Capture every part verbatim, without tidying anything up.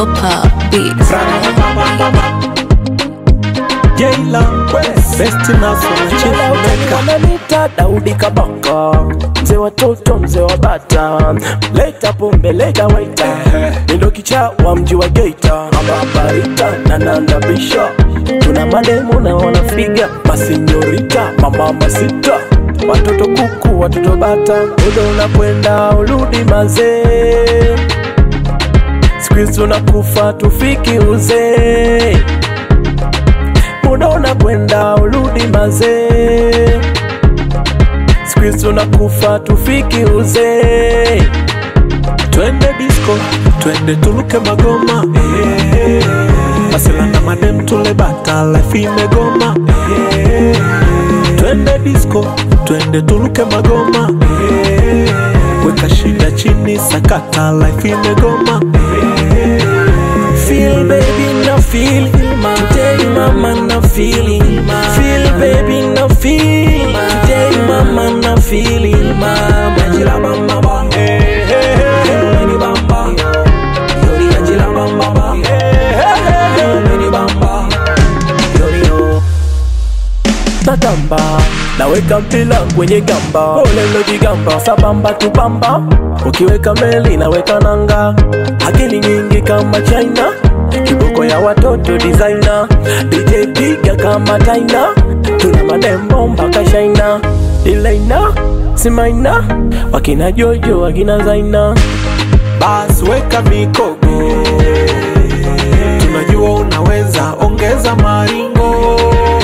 Ogopa Beats. Jayla best naso na chila uteka wananita Daudi Kabaka, mzee watoto mzee wa bata, leta pombe leta waita, nindo kicha wa mji wa Geita, mababarita na nandabisha, tuna mademu na wanafiga, masinyorita mama masita, watoto kuku watoto bata, muda unakwenda urudi mazee, squeeze unakufa tufiki uzee, muda unakwenda urudi mazee, squeeze unakufa tufiki uzee. Twende disco, twende tuluke magoma, eh. Masela na madem tule bata, life imegoma, eh. Twende disco, twende tuluke magoma, eh. Weka shida chini sakata, life imegoma, eh. Feel baby na feel, today mama na feeling, feel baby na feel, today mama na feeling, mama jila bamba ba, hey hey hey, mini bamba, yori jila bamba ba, hey hey hey, mini bamba, yori yo. Natamba, naweka mpila kwenye gamba, olelo digamba, sabamba tubamba, ukiweka meli naweka nanga, akili nyingi kama China, kiboko ya watoto designer, D J piga kama Taina, tuna madembo mpaka China, Dilaina, Simaina, wakina Jojo, wakina Zaina. Bas weka mikogo, tunajua unaweza, ongeza maringo.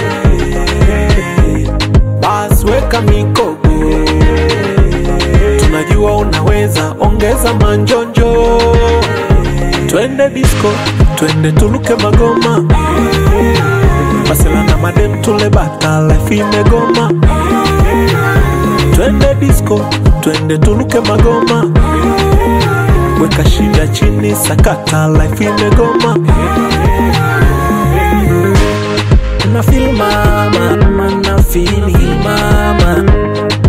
Bas weka mikogo, tunajua unaweza, ongeza manjonjo. Twende disco, twende tuluke magoma, Masela na madem tule bata, life imegoma. Twende disco, twende tuluke magoma, weka shida chini sakata, life imegoma. Na feel mama, na feel mama,